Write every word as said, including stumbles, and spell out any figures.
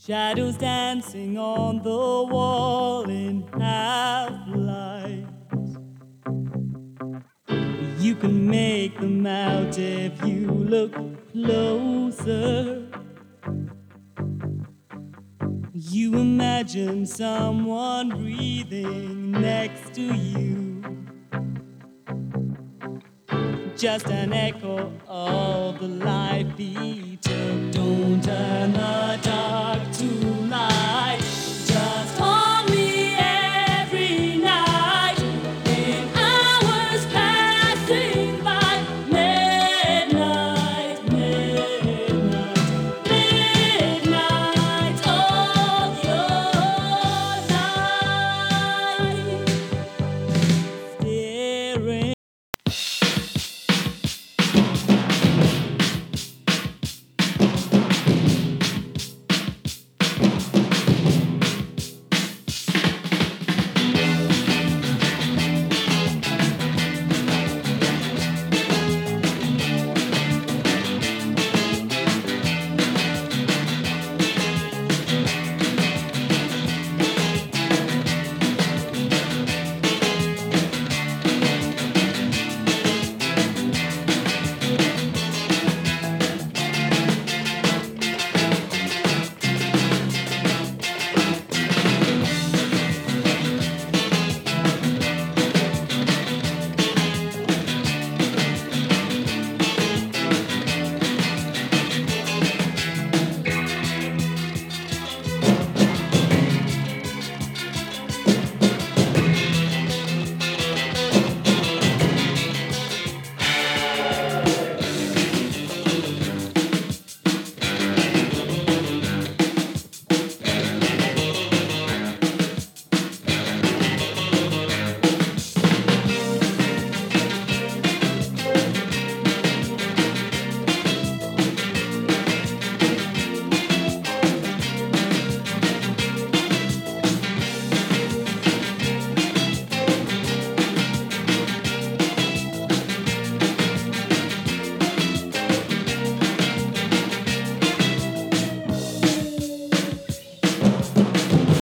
Shadows dancing on the wall in half light. You can make them out if you look closer. You imagine someone breathing next to you. Just an echo of the life he took. Don't turn the dark